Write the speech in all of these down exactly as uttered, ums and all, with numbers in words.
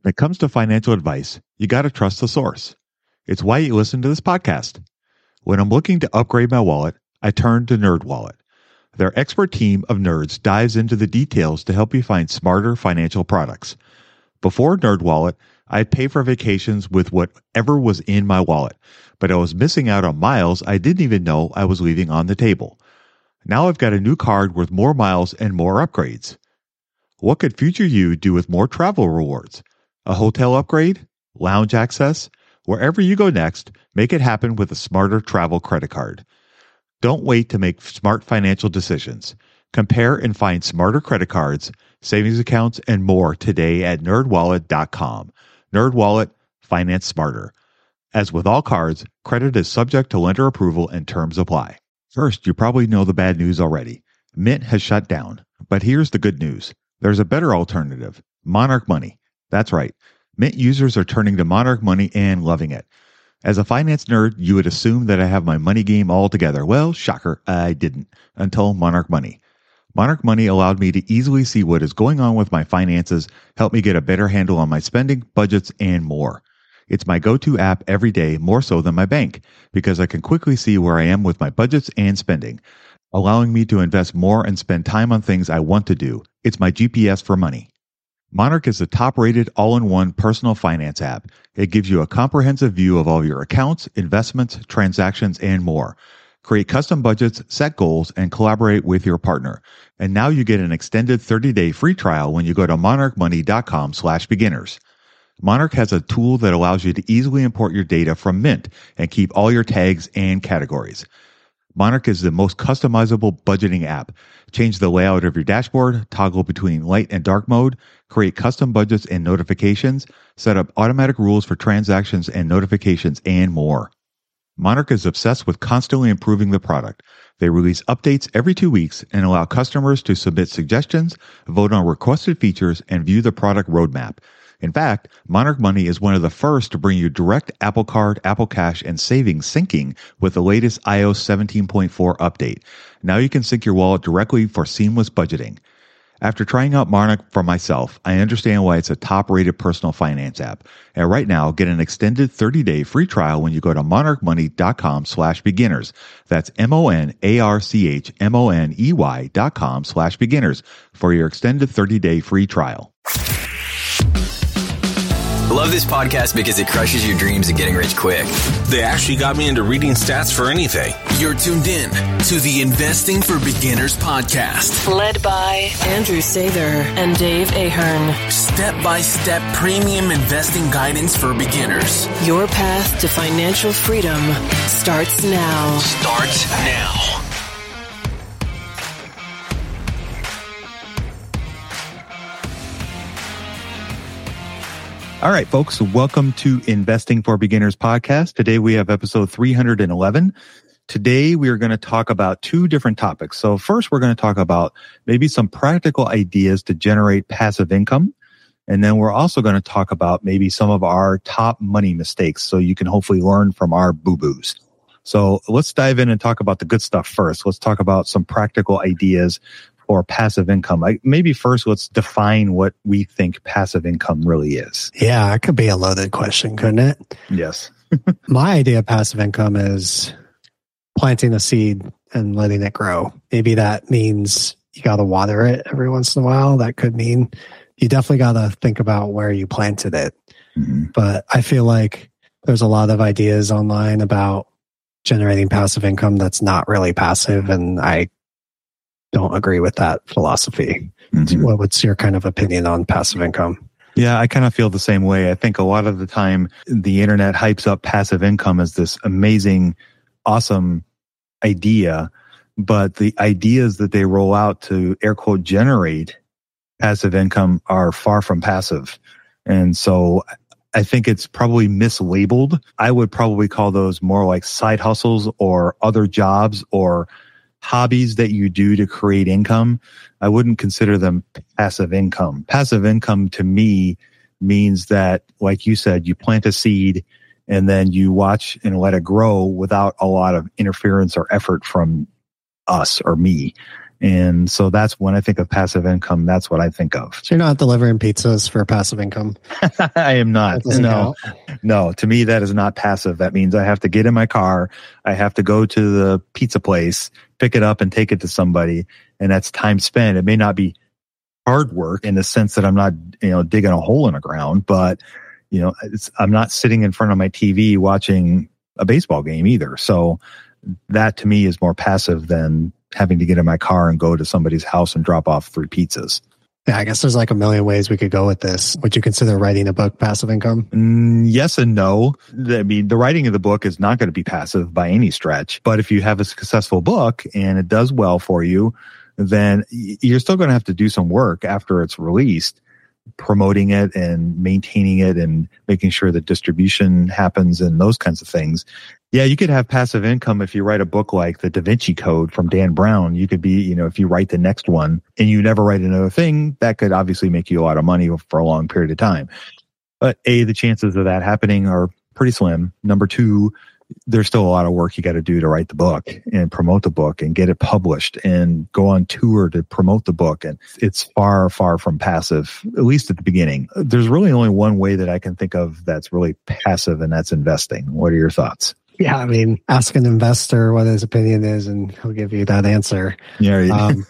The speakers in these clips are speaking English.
When it comes to financial advice, you got to trust the source. It's why you listen to this podcast. When I'm looking to upgrade my wallet, I turn to NerdWallet. Their expert team of nerds dives into the details to help you find smarter financial products. Before NerdWallet, I'd pay for vacations with whatever was in my wallet, but I was missing out on miles I didn't even know I was leaving on the table. Now I've got a new card worth more miles and more upgrades. What could future you do with more travel rewards? A hotel upgrade? Lounge access? Wherever you go next, make it happen with a smarter travel credit card. Don't wait to make smart financial decisions. Compare and find smarter credit cards, savings accounts, and more today at nerd wallet dot com. NerdWallet, finance smarter. As with all cards, credit is subject to lender approval and terms apply. First, you probably know the bad news already. Mint has shut down. But here's the good news. There's a better alternative. Monarch Money. That's right. Mint users are turning to Monarch Money and loving it. As a finance nerd, you would assume that I have my money game all together. Well, shocker, I didn't, until Monarch Money. Monarch Money allowed me to easily see what is going on with my finances, help me get a better handle on my spending, budgets, and more. It's my go-to app every day, more so than my bank, because I can quickly see where I am with my budgets and spending, allowing me to invest more and spend time on things I want to do. It's my G P S for money. Monarch is the top-rated all-in-one personal finance app. It gives you a comprehensive view of all your accounts, investments, transactions, and more. Create custom budgets, set goals, and collaborate with your partner. And now you get an extended thirty-day free trial when you go to monarch money dot com slash beginners. Monarch has a tool that allows you to easily import your data from Mint and keep all your tags and categories. Monarch is the most customizable budgeting app. Change the layout of your dashboard, toggle between light and dark mode, create custom budgets and notifications, set up automatic rules for transactions and notifications, and more. Monarch is obsessed with constantly improving the product. They release updates every two weeks and allow customers to submit suggestions, vote on requested features, and view the product roadmap. In fact, Monarch Money is one of the first to bring you direct Apple Card, Apple Cash, and savings syncing with the latest i O S seventeen point four update. Now you can sync your wallet directly for seamless budgeting. After trying out Monarch for myself, I understand why it's a top-rated personal finance app. And right now, get an extended thirty-day free trial when you go to monarch money dot com slash beginners. That's M-O-N-A-R-C-H-M-O-N-E-Y dot com slash beginners for your extended thirty-day free trial. Love this podcast because it crushes your dreams of getting rich quick. They actually got me into reading stats for anything. You're tuned in to the Investing for Beginners podcast. Led by Andrew Sather and Dave Ahern. Step-by-step premium investing guidance for beginners. Your path to financial freedom starts now. Starts now. All right, folks, welcome to Investing for Beginners podcast. Today we have episode three hundred eleven. Today we are going to talk about two different topics. So first, we're going to talk about maybe some practical ideas to generate passive income. And then we're also going to talk about maybe some of our top money mistakes so you can hopefully learn from our boo-boos. So let's dive in and talk about the good stuff first. Let's talk about some practical ideas or passive income. I, maybe first, let's define what we think passive income really is. Yeah, it could be a loaded question, couldn't it? Yes. My idea of passive income is planting a seed and letting it grow. Maybe that means you got to water it every once in a while. That could mean you definitely got to think about where you planted it. Mm-hmm. But I feel like there's a lot of ideas online about generating passive income that's not really passive, and I don't agree with that philosophy. Mm-hmm. What, what's your kind of opinion on passive income? Yeah, I kind of feel the same way. I think a lot of the time the internet hypes up passive income as this amazing, awesome idea, but the ideas that they roll out to air quote generate passive income are far from passive. And so I think it's probably mislabeled. I would probably call those more like side hustles or other jobs or hobbies that you do to create income. I wouldn't consider them passive income. Passive income to me means that, like you said, you plant a seed and then you watch and let it grow without a lot of interference or effort from us or me. And so that's when I think of passive income, that's what I think of. So you're not delivering pizzas for passive income? I am not. No, count. no. To me, that is not passive. That means I have to get in my car. I have to go to the pizza place, pick it up and take it to somebody. And that's time spent. It may not be hard work in the sense that I'm not, you know, digging a hole in the ground, but you know, it's, I'm not sitting in front of my T V watching a baseball game either. So that to me is more passive than having to get in my car and go to somebody's house and drop off three pizzas. Yeah, I guess there's like a million ways we could go with this. Would you consider writing a book passive income? Mm, yes and no. I mean, the writing of the book is not going to be passive by any stretch. But if you have a successful book and it does well for you, then you're still going to have to do some work after it's released, promoting it and maintaining it and making sure that distribution happens and those kinds of things. Yeah, you could have passive income if you write a book like The Da Vinci Code from Dan Brown. You could be, you know, if you write the next one and you never write another thing, that could obviously make you a lot of money for a long period of time. But A, the chances of that happening are pretty slim. Number two, there's still a lot of work you got to do to write the book and promote the book and get it published and go on tour to promote the book. And it's far, far from passive, at least at the beginning. There's really only one way that I can think of that's really passive, and that's investing. What are your thoughts? Yeah, I mean, ask an investor what his opinion is, and he'll give you that answer. Yeah. Um,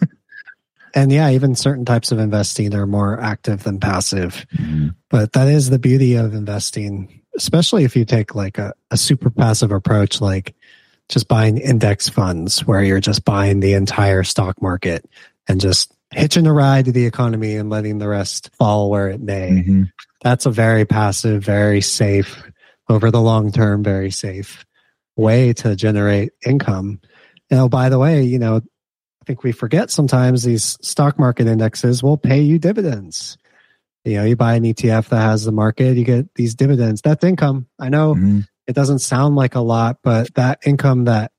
and yeah, even certain types of investing are more active than passive. Mm-hmm. But that is the beauty of investing, especially if you take like a, a super passive approach, like just buying index funds where you're just buying the entire stock market and just hitching a ride to the economy and letting the rest fall where it may. Mm-hmm. That's a very passive, very safe, over the long term, very safe way to generate income. You know, by the way, you know, I think we forget sometimes these stock market indexes will pay you dividends. You know, you buy an E T F that has the market, you get these dividends. That's income. I know mm-hmm. it doesn't sound like a lot, but that income that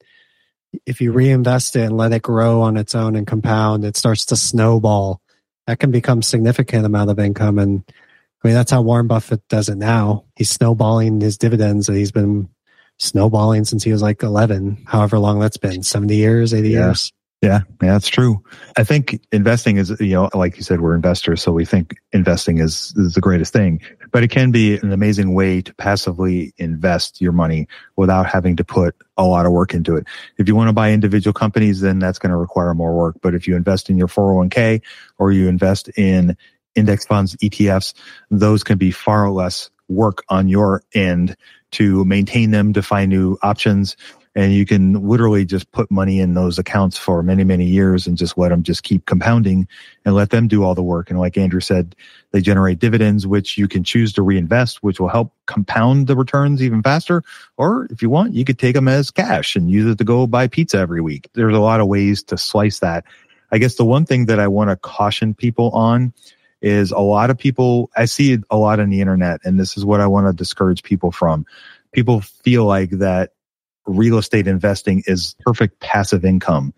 if you reinvest it and let it grow on its own and compound, it starts to snowball. That can become significant amount of income. And I mean, that's how Warren Buffett does it now. He's snowballing his dividends that he's been snowballing since he was like eleven, however long that's been, seventy years, eighty yeah. years. Yeah, yeah, that's true. I think investing is, you know, like you said, we're investors, so we think investing is, is the greatest thing. But it can be an amazing way to passively invest your money without having to put a lot of work into it. If you want to buy individual companies, then that's going to require more work. But if you invest in your four oh one k or you invest in index funds, E T Fs, those can be far less work on your end to maintain them, to find new options. And you can literally just put money in those accounts for many, many years and just let them just keep compounding and let them do all the work. And like Andrew said, they generate dividends, which you can choose to reinvest, which will help compound the returns even faster. Or if you want, you could take them as cash and use it to go buy pizza every week. There's a lot of ways to slice that. I guess the one thing that I want to caution people on is a lot of people, I see it a lot on the internet, and this is what I want to discourage people from. People feel like that real estate investing is perfect passive income,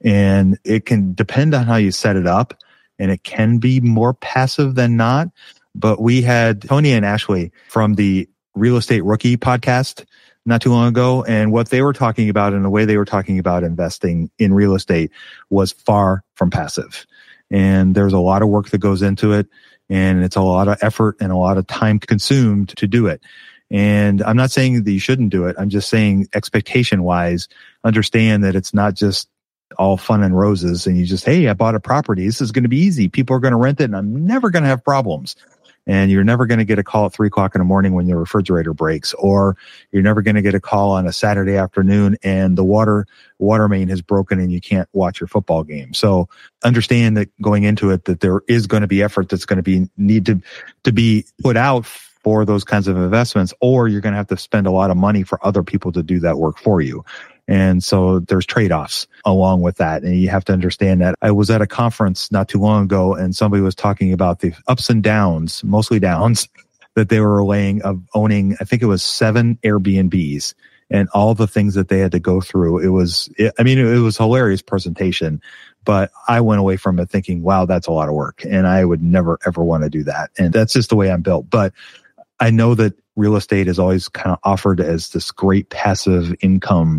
and it can depend on how you set it up, and it can be more passive than not. But we had Tony and Ashley from the Real Estate Rookie podcast not too long ago, and what they were talking about and the way they were talking about investing in real estate was far from passive. And there's a lot of work that goes into it, and it's a lot of effort and a lot of time consumed to do it. And I'm not saying that you shouldn't do it. I'm just saying expectation wise, understand that it's not just all fun and roses and you just, hey, I bought a property. This is going to be easy. People are going to rent it and I'm never going to have problems. And you're never going to get a call at three o'clock in the morning when your refrigerator breaks, or you're never going to get a call on a Saturday afternoon and the water water main has broken and you can't watch your football game. So understand that going into it, that there is going to be effort that's going to be need to, to be put out for those kinds of investments, or you're going to have to spend a lot of money for other people to do that work for you. And so there's trade-offs along with that. And you have to understand that. I was at a conference not too long ago and somebody was talking about the ups and downs, mostly downs, that they were laying of owning, I think it was seven Airbnbs and all the things that they had to go through. It was, it, I mean, it, it was a hilarious presentation, but I went away from it thinking, wow, that's a lot of work. And I would never, ever want to do that. And that's just the way I'm built. But I know that real estate is always kind of offered as this great passive income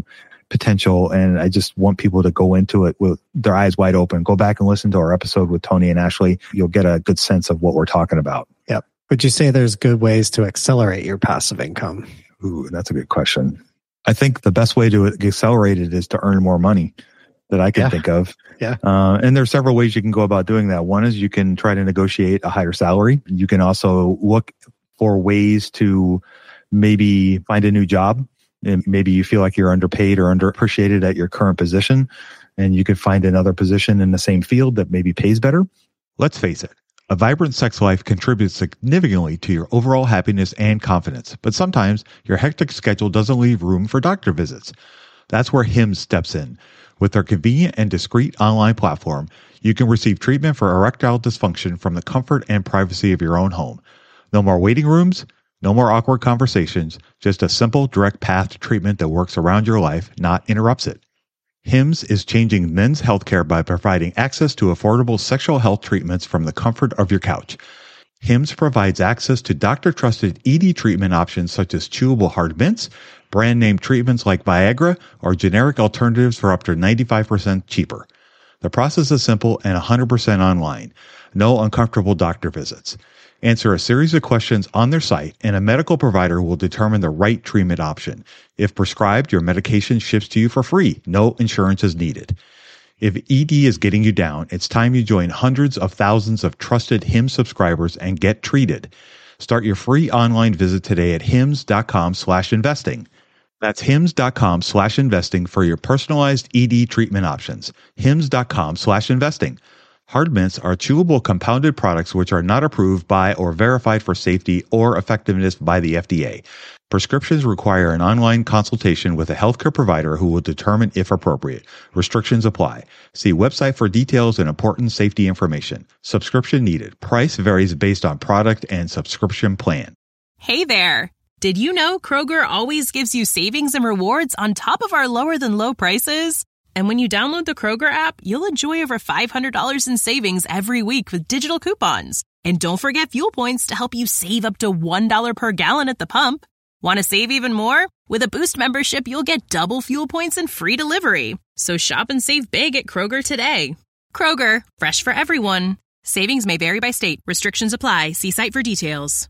potential. And I just want people to go into it with their eyes wide open. Go back and listen to our episode with Tony and Ashley. You'll get a good sense of what we're talking about. Yep. Would you say there's good ways to accelerate your passive income? Ooh, that's a good question. I think the best way to accelerate it is to earn more money that I can yeah. think of. Yeah. Uh, and there's several ways you can go about doing that. One is you can try to negotiate a higher salary. You can also look for ways to maybe find a new job. And maybe you feel like you're underpaid or underappreciated at your current position, and you could find another position in the same field that maybe pays better. Let's face it. A vibrant sex life contributes significantly to your overall happiness and confidence, but sometimes your hectic schedule doesn't leave room for doctor visits. That's where Hims steps in. With their convenient and discreet online platform, you can receive treatment for erectile dysfunction from the comfort and privacy of your own home. No more waiting rooms, no more awkward conversations, just a simple, direct path to treatment that works around your life, not interrupts it. Hims is changing men's healthcare by providing access to affordable sexual health treatments from the comfort of your couch. Hims provides access to doctor-trusted E D treatment options such as chewable hard mints, brand-name treatments like Viagra, or generic alternatives for up to ninety-five percent cheaper. The process is simple and one hundred percent online. No uncomfortable doctor visits. Answer a series of questions on their site, and a medical provider will determine the right treatment option. If prescribed, your medication ships to you for free. No insurance is needed. If E D is getting you down, it's time you join hundreds of thousands of trusted Hims subscribers and get treated. Start your free online visit today at hims.com slash investing. That's hims.com slash investing for your personalized E D treatment options. hims.com slash investing. Hard mints are chewable compounded products which are not approved by or verified for safety or effectiveness by the F D A. Prescriptions require an online consultation with a healthcare provider who will determine if appropriate. Restrictions apply. See website for details and important safety information. Subscription needed. Price varies based on product and subscription plan. Hey there. Did you know Kroger always gives you savings and rewards on top of our lower than low prices? And when you download the Kroger app, you'll enjoy over five hundred dollars in savings every week with digital coupons. And don't forget fuel points to help you save up to one dollar per gallon at the pump. Want to save even more? With a Boost membership, you'll get double fuel points and free delivery. So shop and save big at Kroger today. Kroger, fresh for everyone. Savings may vary by state. Restrictions apply. See site for details.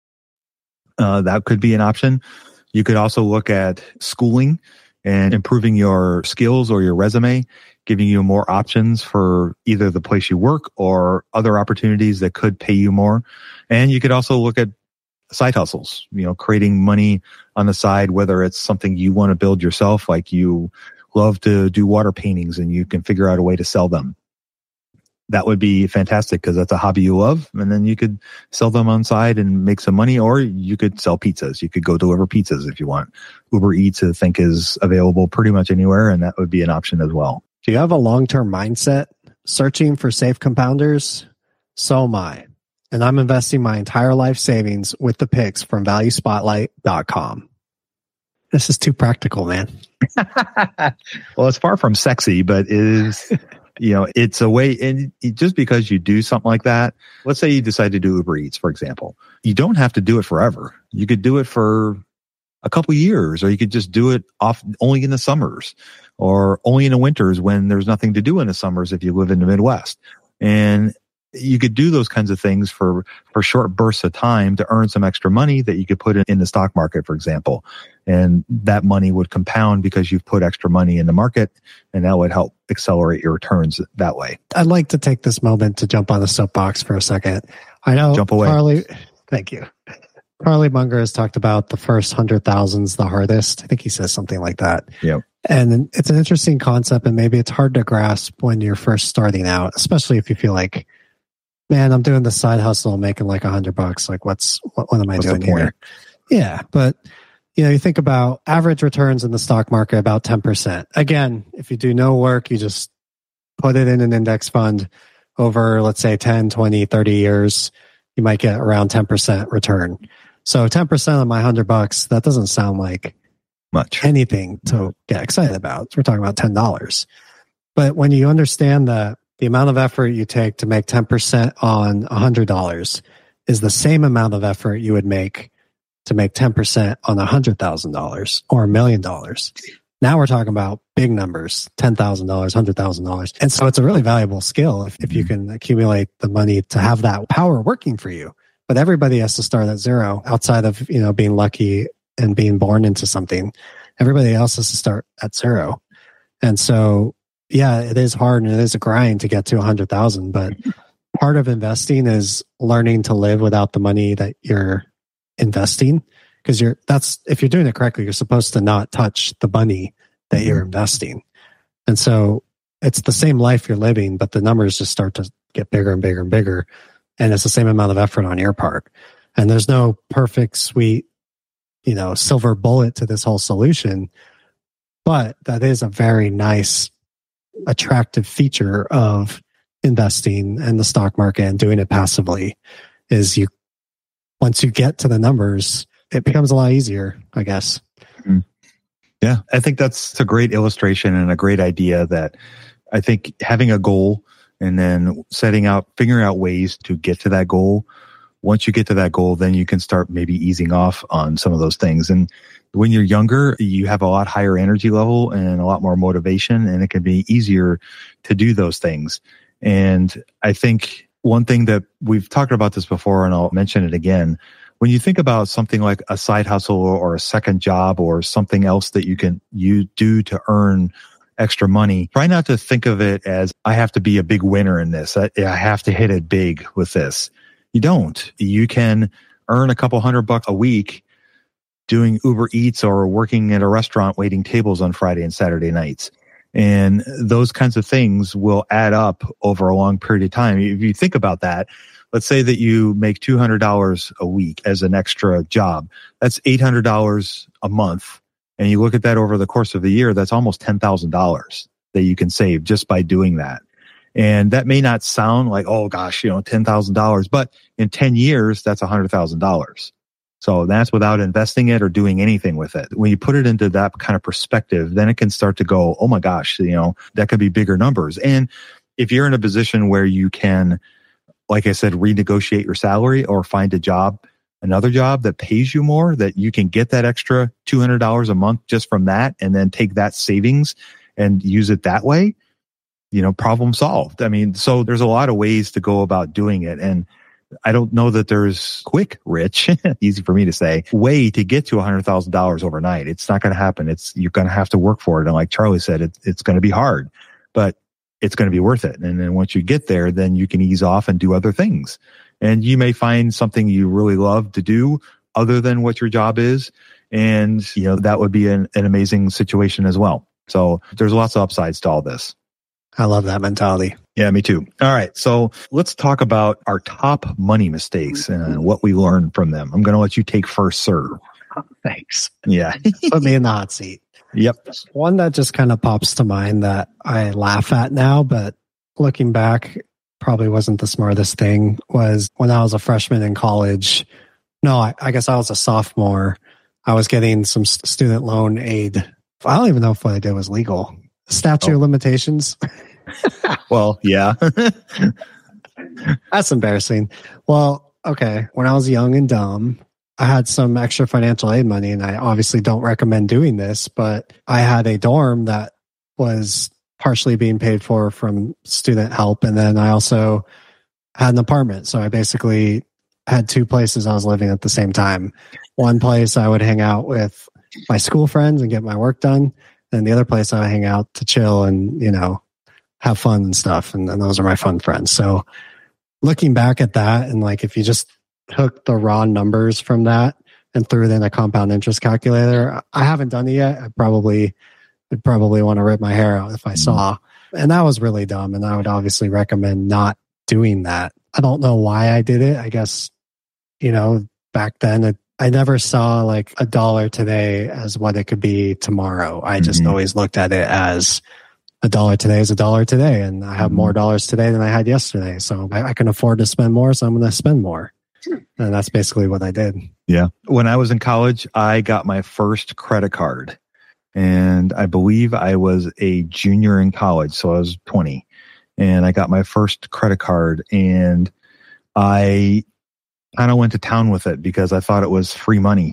Uh, that could be an option. You could also look at schooling and improving your skills or your resume, giving you more options for either the place you work or other opportunities that could pay you more. And you could also look at side hustles, you know, creating money on the side, whether it's something you want to build yourself, like you love to do water paintings and you can figure out a way to sell them. That would be fantastic because that's a hobby you love. And then you could sell them on side and make some money, or you could sell pizzas. You could go deliver pizzas if you want. Uber Eats, I think, is available pretty much anywhere, and that would be an option as well. Do you have a long-term mindset searching for safe compounders? So am I. And I'm investing my entire life savings with the picks from value spotlight dot com. This is too practical, man. Well, it's far from sexy, but it is... You know, it's a way, and just because you do something like that, let's say you decide to do Uber Eats, for example, you don't have to do it forever. You could do it for a couple years, or you could just do it off only in the summers or only in the winters when there's nothing to do in the summers if you live in the Midwest. And you could do those kinds of things for, for short bursts of time to earn some extra money that you could put in, in the stock market, for example. And that money would compound because you've put extra money in the market, and that would help accelerate your returns that way. I'd like to take this moment to jump on the soapbox for a second. I know jump away. Carly, thank you. Carly Munger has talked about the first hundred thousands the hardest. I think he says something like that. Yeah. And it's an interesting concept, and maybe it's hard to grasp when you're first starting out, especially if you feel like, man, I'm doing the side hustle, making like a hundred bucks. Like, what's what, what am I what's doing here? Yeah, but you know, you think about average returns in the stock market about ten percent. Again, if you do no work, you just put it in an index fund over, let's say, ten, twenty, thirty years, you might get around ten percent return. So ten percent of my hundred bucks, that doesn't sound like much anything to get excited about. We're talking about ten dollars. But when you understand that the amount of effort you take to make ten percent on one hundred dollars is the same amount of effort you would make to make ten percent on one hundred thousand dollars or a million dollars. Now we're talking about big numbers, ten thousand dollars, one hundred thousand dollars. And so it's a really valuable skill if, if you can accumulate the money to have that power working for you. But everybody has to start at zero outside of, you know, being lucky and being born into something. Everybody else has to start at zero. And so, yeah, it is hard and it is a grind to get to one hundred thousand. But part of investing is learning to live without the money that you're investing. Because you're that's if you're doing it correctly, you're supposed to not touch the money that you're investing. And so it's the same life you're living, but the numbers just start to get bigger and bigger and bigger. And it's the same amount of effort on your part. And there's no perfect, sweet, you know, silver bullet to this whole solution. But that is a very nice, attractive feature of investing in the stock market and doing it passively is you, once you get to the numbers, it becomes a lot easier, I guess. Mm-hmm. Yeah, I think that's a great illustration and a great idea that I think having a goal and then setting out, figuring out ways to get to that goal. Once you get to that goal, then you can start maybe easing off on some of those things. And when you're younger, you have a lot higher energy level and a lot more motivation, and it can be easier to do those things. And I think one thing that we've talked about this before, and I'll mention it again, when you think about something like a side hustle or a second job or something else that you can you do to earn extra money, try not to think of it as, I have to be a big winner in this. I, I have to hit it big with this. You don't. You can earn a couple hundred bucks a week doing Uber Eats or working at a restaurant waiting tables on Friday and Saturday nights. And those kinds of things will add up over a long period of time. If you think about that, let's say that you make two hundred dollars a week as an extra job. That's eight hundred dollars a month. And you look at that over the course of the year, that's almost ten thousand dollars that you can save just by doing that. And that may not sound like, oh gosh, you know, ten thousand dollars, but in ten years, that's one hundred thousand dollars. So that's without investing it or doing anything with it. When you put it into that kind of perspective, then it can start to go, oh my gosh, you know, that could be bigger numbers. And if you're in a position where you can, like I said, renegotiate your salary or find a job, another job that pays you more, that you can get that extra two hundred dollars a month just from that and then take that savings and use it that way, you know, problem solved. I mean, so there's a lot of ways to go about doing it. And I don't know that there's quick, rich, easy for me to say, way to get to one hundred thousand dollars overnight. It's not going to happen. It's you're going to have to work for it. And like Charlie said, it, it's going to be hard, but it's going to be worth it. And then once you get there, then you can ease off and do other things. And you may find something you really love to do other than what your job is. And, you know, that would be an, an amazing situation as well. So there's lots of upsides to all this. I love that mentality. Yeah, me too. All right. So let's talk about our top money mistakes and what we learned from them. I'm going to let you take first, sir. Thanks. Yeah. Put me in the hot seat. Yep. One that just kind of pops to mind that I laugh at now, but looking back, probably wasn't the smartest thing, was when I was a freshman in college. No, I, I guess I was a sophomore. I was getting some student loan aid. I don't even know if what I did was legal. Statute oh. of limitations. Well, yeah. That's embarrassing. Well, okay. When I was young and dumb, I had some extra financial aid money, and I obviously don't recommend doing this, but I had a dorm that was partially being paid for from student help. And then I also had an apartment. So I basically had two places I was living at the same time. One place I would hang out with my school friends and get my work done. And the other place I would hang out to chill and, you know, have fun and stuff. And, and those are my fun friends. So looking back at that, and like, if you just took the raw numbers from that and threw it in a compound interest calculator, I haven't done it yet. I probably would probably want to rip my hair out if I saw. And that was really dumb. And I would obviously recommend not doing that. I don't know why I did it. I guess, you know, back then it, I never saw like a dollar today as what it could be tomorrow. I just mm-hmm. always looked at it as a dollar today is a dollar today. And I have mm-hmm. more dollars today than I had yesterday. So I, I can afford to spend more. So I'm going to spend more. And that's basically what I did. Yeah. When I was in college, I got my first credit card. And I believe I was a junior in college. So I was twenty. And I got my first credit card. And I kind of went to town with it because I thought it was free money.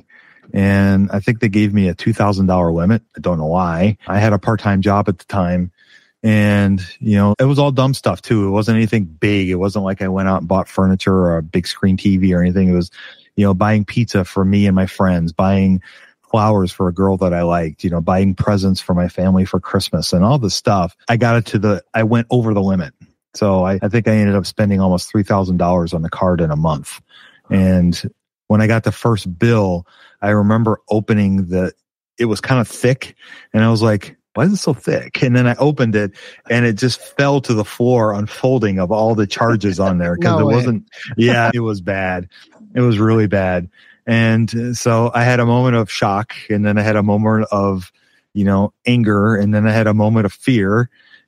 And I think they gave me a two thousand dollars limit. I don't know why. I had a part-time job at the time. And, you know, it was all dumb stuff too. It wasn't anything big. It wasn't like I went out and bought furniture or a big screen T V or anything. It was, you know, buying pizza for me and my friends, buying flowers for a girl that I liked, you know, buying presents for my family for Christmas and all this stuff. I got it to the, I went over the limit. So I, I think I ended up spending almost three thousand dollars on the card in a month. And when I got the first bill, I remember opening the, it was kind of thick. And I was like, why is it so thick? And then I opened it and it just fell to the floor, unfolding of all the charges on there. Cause no it way. wasn't, yeah, it was bad. It was really bad. And so I had a moment of shock, and then I had a moment of, you know, anger, and then I had a moment of fear.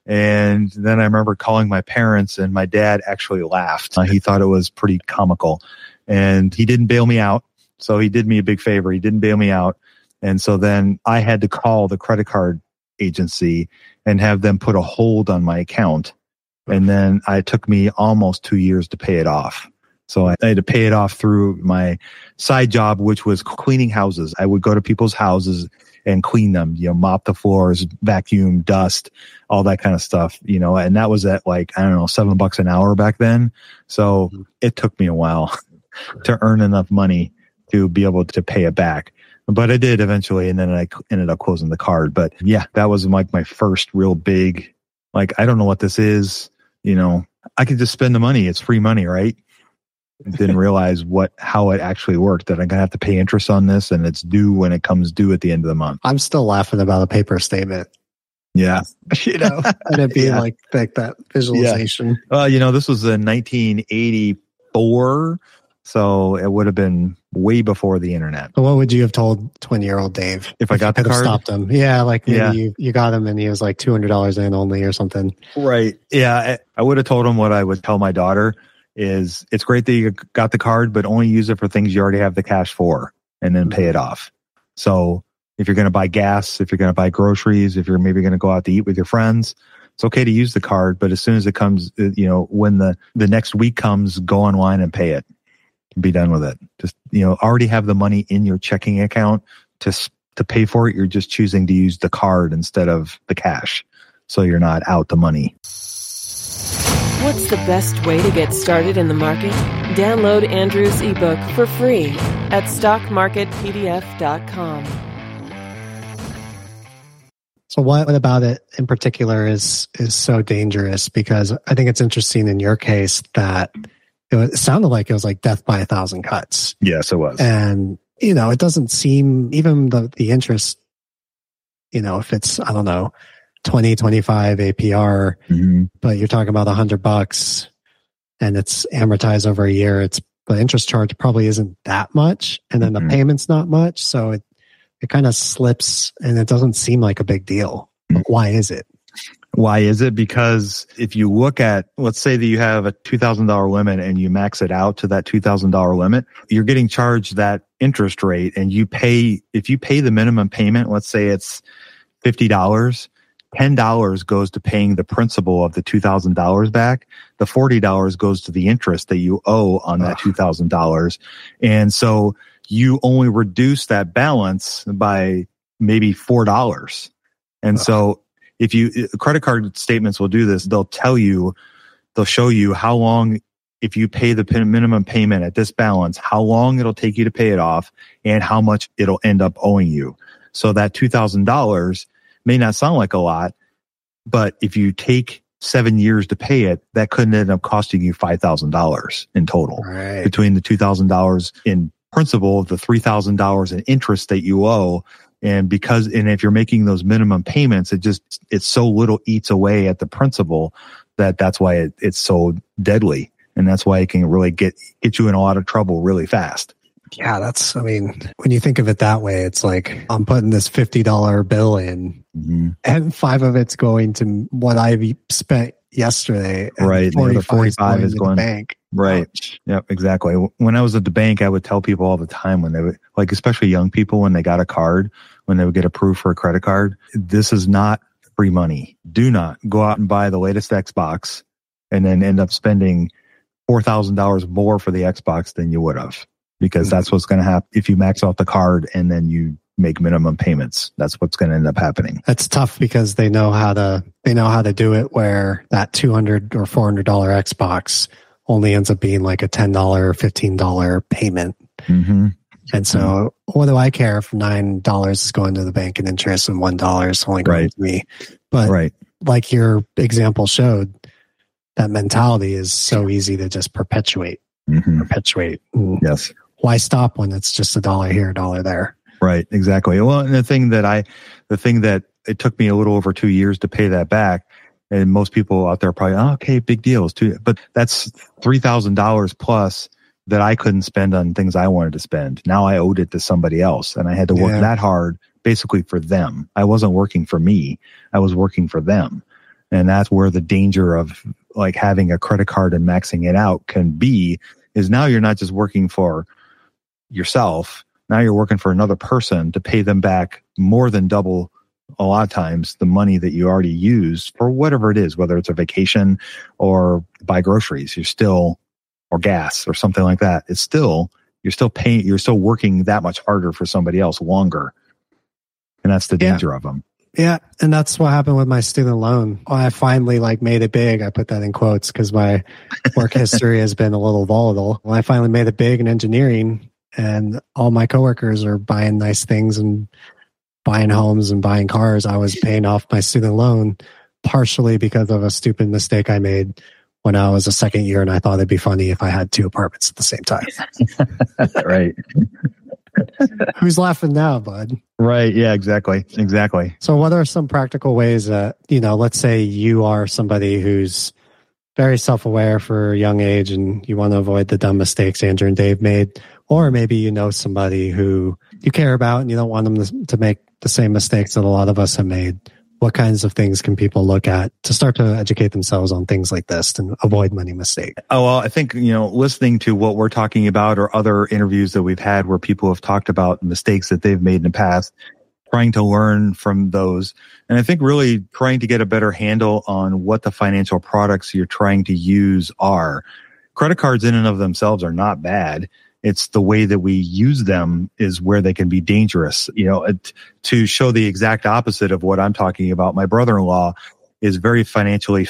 And then I remember calling my parents, and my dad actually laughed. Uh, he thought it was pretty comical, and he didn't bail me out. So he did me a big favor. He didn't bail me out. And so then I had to call the credit card agency and have them put a hold on my account. And then it took me almost two years to pay it off. So I had to pay it off through my side job, which was cleaning houses. I would go to people's houses and clean them, you know, mop the floors, vacuum, dust, all that kind of stuff, you know, and that was at like, I don't know, seven bucks an hour back then. So it took me a while to earn enough money to be able to pay it back. But I did eventually, and then I ended up closing the card. But yeah, that was like my first real big, like, I don't know what this is. You know, I could just spend the money. It's free money, right? Didn't realize what how it actually worked, that I'm gonna have to pay interest on this, and it's due when it comes due at the end of the month. I'm still laughing about a paper statement. Yeah, you know, and it being yeah. like, like that visualization. Yeah. Well, you know, this was in nineteen eighty-four, so it would have been way before the internet. But what would you have told twenty-year-old Dave if I got the could card? Have stopped him. Yeah, like maybe yeah. you, you got him and he was like two hundred dollars in only or something. Right. Yeah, I, I would have told him what I would tell my daughter. Is it's great that you got the card, but only use it for things you already have the cash for, and then pay it off. So if you're going to buy gas, if you're going to buy groceries, if you're maybe going to go out to eat with your friends, it's okay to use the card. But as soon as it comes, you know, when the, the next week comes, go online and pay it. Be done with it. Just, you know, already have the money in your checking account to, to pay for it. You're just choosing to use the card instead of the cash. So you're not out the money. What's the best way to get started in the market? Download Andrew's ebook for free at stock market p d f dot com. So what about it in particular is is so dangerous? Because I think it's interesting in your case that it, was, it sounded like it was like death by a thousand cuts. Yes, it was. And, you know, it doesn't seem, even the, the interest, you know, if it's, I don't know, twenty, twenty-five A P R, mm-hmm. but you're talking about a hundred bucks and it's amortized over a year. It's the interest charge probably isn't that much. And then mm-hmm. the payment's not much. So it, it kind of slips and it doesn't seem like a big deal. Mm-hmm. Why is it? Why is it? Because if you look at, let's say that you have a two thousand dollars limit and you max it out to that two thousand dollars limit, you're getting charged that interest rate, and you pay, if you pay the minimum payment, let's say it's fifty dollars, ten dollars goes to paying the principal of the two thousand dollars back. The forty dollars goes to the interest that you owe on that two thousand dollars. And so you only reduce that balance by maybe four dollars. And so if you, credit card statements will do this, they'll tell you, they'll show you how long, if you pay the minimum payment at this balance, how long it'll take you to pay it off and how much it'll end up owing you. So that two thousand dollars may not sound like a lot, but if you take seven years to pay it, that could end up costing you five thousand dollars in total. Right. Between the two thousand dollars in principal, the three thousand dollars in interest that you owe. And because, and if you're making those minimum payments, it just, it's so little eats away at the principal that that's why it, it's so deadly. And that's why it can really get, get you in a lot of trouble really fast. Yeah, that's, I mean, when you think of it that way, it's like I'm putting this fifty dollars bill in mm-hmm. and five of it's going to what I spent yesterday. And right. forty-five, forty-five is going to the bank. Right. Ouch. Yep, exactly. When I was at the bank, I would tell people all the time when they would, like, especially young people, when they got a card, when they would get approved for a credit card, this is not free money. Do not go out and buy the latest Xbox and then end up spending four thousand dollars more for the Xbox than you would have. because that's what's going to happen if you max out the card and then you make minimum payments. That's what's going to end up happening. That's tough because they know how to they know how to do it where that two hundred dollars or four hundred dollars Xbox only ends up being like a ten dollars or fifteen dollars payment. Mm-hmm. And so mm-hmm. what do I care if nine dollars is going to the bank in interest and one dollar is only going right. to me? But right. like your example showed, that mentality is so easy to just perpetuate. Mm-hmm. Perpetuate. Yes. Why stop when it's just a dollar here, a dollar there? Right, exactly. Well, and the thing that I, the thing that it took me a little over two years to pay that back, and most people out there are probably, oh, okay, big deal, it's two, but that's three thousand dollars plus that I couldn't spend on things I wanted to spend. Now I owed it to somebody else, and I had to work yeah. that hard basically for them. I wasn't working for me; I was working for them, and that's where the danger of like having a credit card and maxing it out can be. Is now you're not just working for yourself. Now you're working for another person to pay them back more than double, a lot of times, the money that you already used for whatever it is, whether it's a vacation or buy groceries. You're still, or gas or something like that. It's still, you're still paying, you're still working that much harder for somebody else longer. And that's the danger yeah. of them. Yeah. And that's what happened with my student loan. I finally like made it big. I put that in quotes because my work history has been a little volatile. When I finally made it big in engineering, and all my coworkers are buying nice things and buying homes and buying cars, I was paying off my student loan partially because of a stupid mistake I made when I was a second year, and I thought it'd be funny if I had two apartments at the same time. Right. Who's laughing now, bud? Right. Yeah, exactly. Exactly. So what are some practical ways that, you know, let's say you are somebody who's very self-aware for a young age and you want to avoid the dumb mistakes Andrew and Dave made, or maybe you know somebody who you care about and you don't want them to, to make the same mistakes that a lot of us have made. What kinds of things can people look at to start to educate themselves on things like this and avoid many mistakes? Oh, well, I think, you know, listening to what we're talking about or other interviews that we've had where people have talked about mistakes that they've made in the past, trying to learn from those. And I think really trying to get a better handle on what the financial products you're trying to use are. Credit cards in and of themselves are not bad. It's the way that we use them is where they can be dangerous. You know, it, to show the exact opposite of what I'm talking about, my brother-in-law is very financially,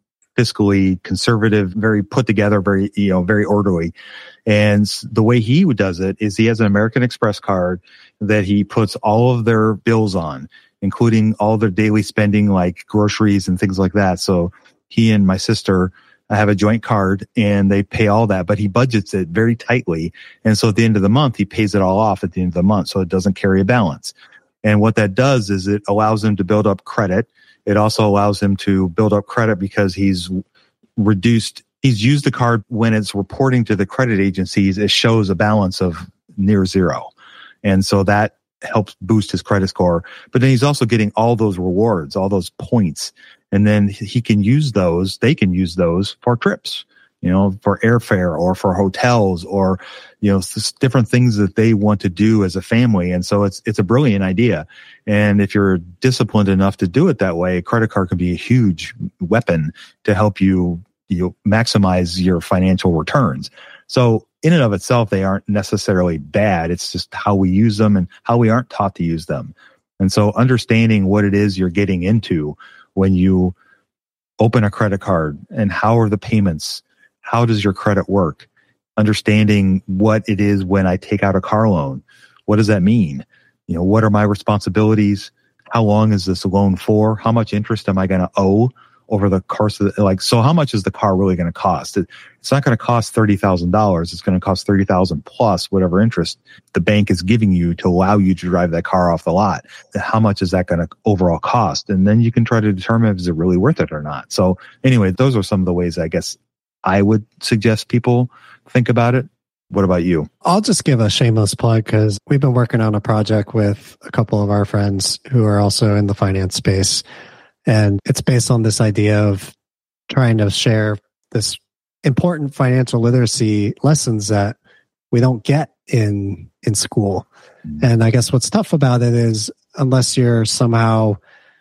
fiscally conservative, very put together, very, you know, very orderly. And the way he does it is he has an American Express card that he puts all of their bills on, including all their daily spending, like groceries and things like that. So he and my sister have a joint card and they pay all that, but he budgets it very tightly. And so at the end of the month, he pays it all off at the end of the month. So it doesn't carry a balance. And what that does is it allows him to build up credit. It also allows him to build up credit because he's reduced, he's used the card when it's reporting to the credit agencies, it shows a balance of near zero. And so that helps boost his credit score. But then he's also getting all those rewards, all those points. And then he can use those, they can use those for trips, you know, for airfare or for hotels or, you know, different things that they want to do as a family. And so it's, it's a brilliant idea. And if you're disciplined enough to do it that way, a credit card can be a huge weapon to help you, you know, maximize your financial returns. So in and of itself, they aren't necessarily bad. It's just how we use them and how we aren't taught to use them. And so understanding what it is you're getting into when you open a credit card and how are the payments, how does your credit work? Understanding what it is when I take out a car loan. What does that mean? You know, what are my responsibilities? How long is this loan for? How much interest am I going to owe over the course of the, like, so how much is the car really going to cost? It, it's not going to cost thirty thousand dollars. It's going to cost thirty thousand dollars plus whatever interest the bank is giving you to allow you to drive that car off the lot. How much is that going to overall cost? And then you can try to determine if it's really worth it or not. So anyway, those are some of the ways I guess I would suggest people think about it. What about you? I'll just give a shameless plug because we've been working on a project with a couple of our friends who are also in the finance space. And it's based on this idea of trying to share this important financial literacy lessons that we don't get in in school. Mm-hmm. And I guess what's tough about it is unless you're somehow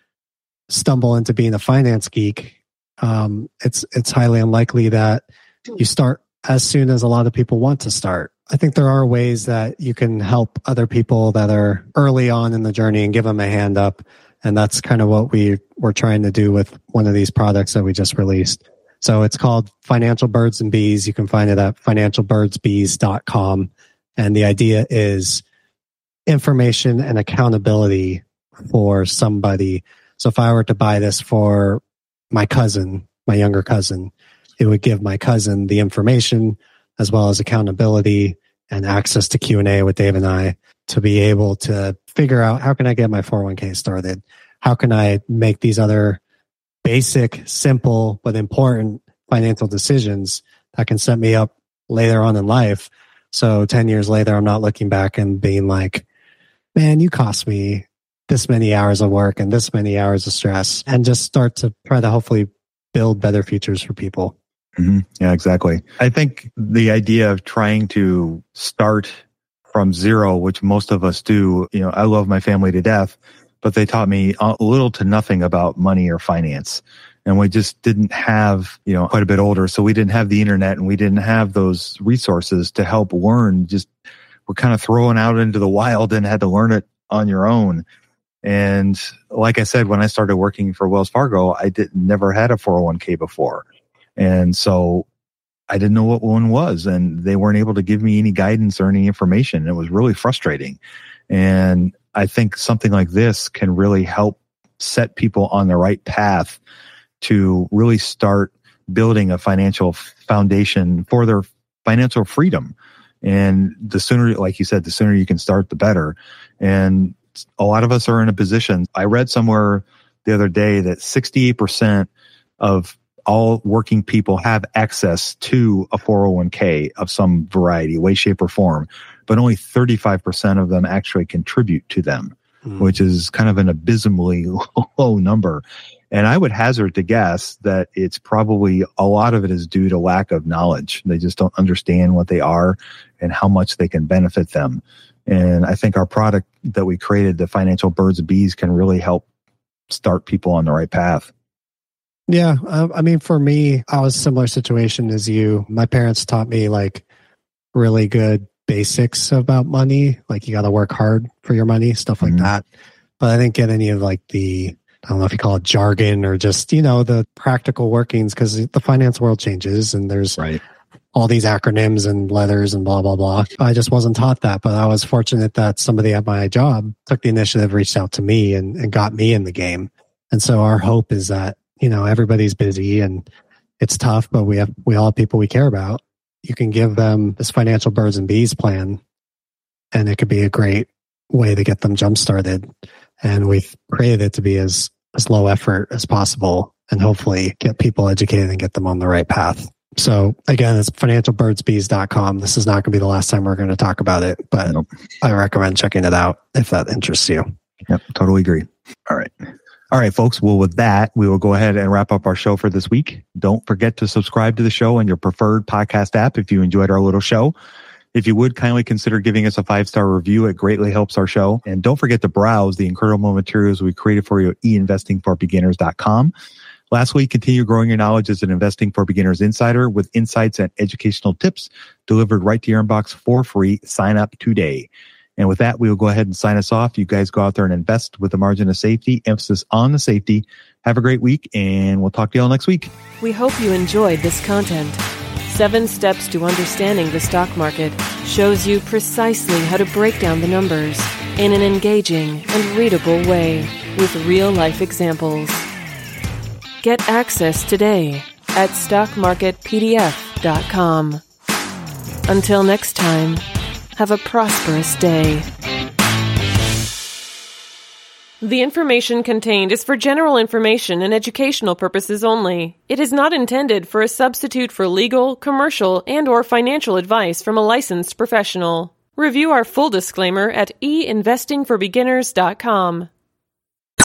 stumble into being a finance geek, um, it's it's highly unlikely that you start as soon as a lot of people want to start. I think there are ways that you can help other people that are early on in the journey and give them a hand up. And that's kind of what we were trying to do with one of these products that we just released. So it's called Financial Birds and Bees. You can find it at financial birds bees dot com. And the idea is information and accountability for somebody. So if I were to buy this for my cousin, my younger cousin, it would give my cousin the information as well as accountability and access to Q and A with Dave and I to be able to figure out, how can I get my four oh one k started? How can I make these other basic, simple, but important financial decisions that can set me up later on in life? So ten years later, I'm not looking back and being like, man, you cost me this many hours of work and this many hours of stress, and just start to try to hopefully build better futures for people. Mm-hmm. Yeah, exactly. I think the idea of trying to start from zero, which most of us do, you know, I love my family to death, but they taught me a little to nothing about money or finance. And we just didn't have, you know, quite a bit older. So we didn't have the internet and we didn't have those resources to help learn. Just we're kind of thrown out into the wild and had to learn it on your own. And like I said, when I started working for Wells Fargo, I did never had a four oh one k before. And so I didn't know what one was, and they weren't able to give me any guidance or any information. It was really frustrating. And I think something like this can really help set people on the right path to really start building a financial foundation for their financial freedom. And the sooner, like you said, the sooner you can start, the better. And a lot of us are in a position. I read somewhere the other day that sixty-eight percent of all working people have access to a four oh one k of some variety, way, shape, or form, but only thirty-five percent of them actually contribute to them, mm. which is kind of an abysmally low number. And I would hazard to guess that it's probably a lot of it is due to lack of knowledge. They just don't understand what they are and how much they can benefit them. And I think our product that we created, the Financial Birds and Bees, can really help start people on the right path. Yeah. I mean, for me, I was a similar situation as you. My parents taught me like really good basics about money. Like you got to work hard for your money, stuff like mm-hmm. that. But I didn't get any of like the, I don't know if you call it jargon or just, you know, the practical workings, because the finance world changes and there's right. all these acronyms and letters and blah, blah, blah. I just wasn't taught that, but I was fortunate that somebody at my job took the initiative, reached out to me and, and got me in the game. And so our hope is that, you know, everybody's busy and it's tough, but we have, we all have people we care about. You can give them this Financial Birds and Bees plan, and it could be a great way to get them jump started. And we've created it to be as, as low effort as possible and hopefully get people educated and get them on the right path. So again, it's financial birds bees dot com. This is not going to be the last time we're going to talk about it, but nope. I recommend checking it out if that interests you. Yep, totally agree. All right. All right, folks. Well, with that, we will go ahead and wrap up our show for this week. Don't forget to subscribe to the show on your preferred podcast app if you enjoyed our little show. If you would, kindly consider giving us a five-star review. It greatly helps our show. And don't forget to browse the incredible materials we created for you at e investing for beginners dot com. Lastly, continue growing your knowledge as an Investing for Beginners insider with insights and educational tips delivered right to your inbox for free. Sign up today. And with that, we will go ahead and sign us off. You guys go out there and invest with a margin of safety, emphasis on the safety. Have a great week, and we'll talk to you all next week. We hope you enjoyed this content. Seven Steps to Understanding the Stock Market shows you precisely how to break down the numbers in an engaging and readable way with real-life examples. Get access today at stock market p d f dot com. Until next time, have a prosperous day. The information contained is for general information and educational purposes only. It is not intended for a substitute for legal, commercial, and or financial advice from a licensed professional. Review our full disclaimer at e investing for beginners dot com.